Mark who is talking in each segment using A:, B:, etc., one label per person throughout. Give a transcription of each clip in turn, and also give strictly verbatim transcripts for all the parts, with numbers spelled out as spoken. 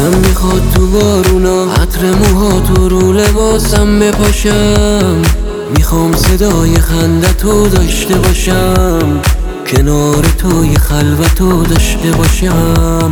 A: دلم میخواد تو بارونا عطر موهاتو رو لباسم بپاشم. میخوام صدای خندتو داشته باشم، کنار تو یه خلوتو داشته باشم.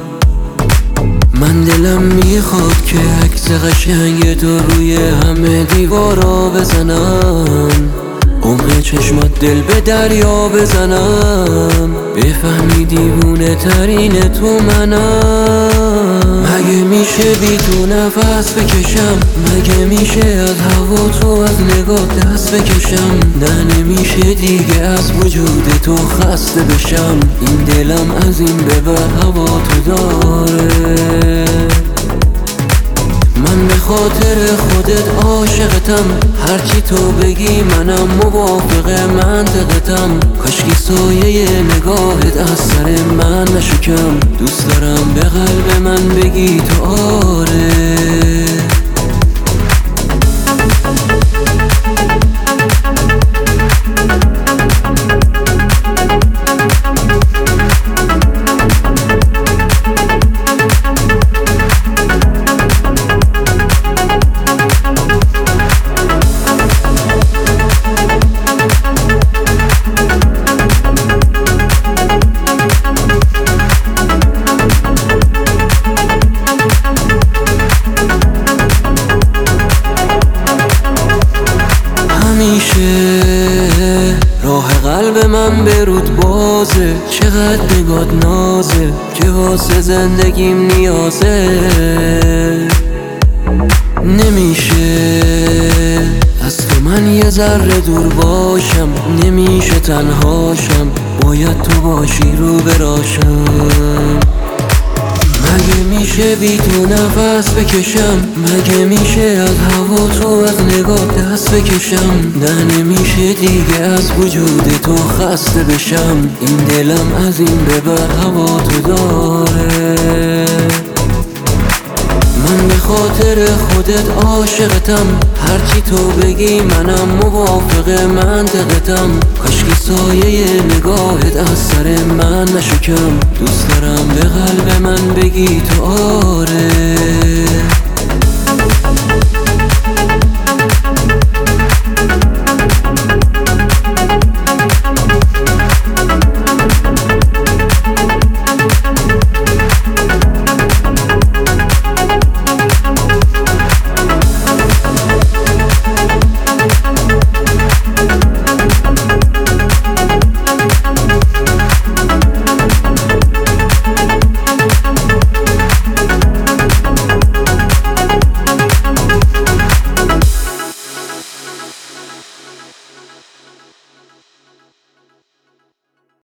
A: من دلم میخواد که عکس قشنگ تو روی همه دیوارا بزنم، عمق چشمات دل به دریا بزنم، بفهمی دیوونه ترین تو منم. مگه میشه بی تو نفس بکشم؟ مگه میشه از هوا تو از نگاه دست بکشم؟ نه نمیشه دیگه از وجود تو خسته بشم. این دلم از این به بعد هوا تو داره. من به خاطر خودت عاشقتم، هرچی تو بگی منم موافق منطقتم. کاشکی سایه نگاهت از سر من نشکم، دوست دارم به قلب من بگی تو آره. همیشه راه قلب من به رود بازه، چقدر نگات نازه که واسه زندگیم نیازه. نمیشه از تو من یه ذره دور باشم، نمیشه تنهاشم، باید تو باشی رو براشم. مگه میشه بی تو نفس بکشم؟ مگه میشه از هوا تو از نگاه دست بکشم؟ نه نمیشه دیگه از وجود تو خسته بشم. این دلم از این به بعد هوا تو داره. من به خاطر خودت عاشقتم، هرچی تو بگی منم موافق منطقتم. کاشکی سایه نگاهت از سر من نشکم، دوست دارم به قلب من بگی تو آره.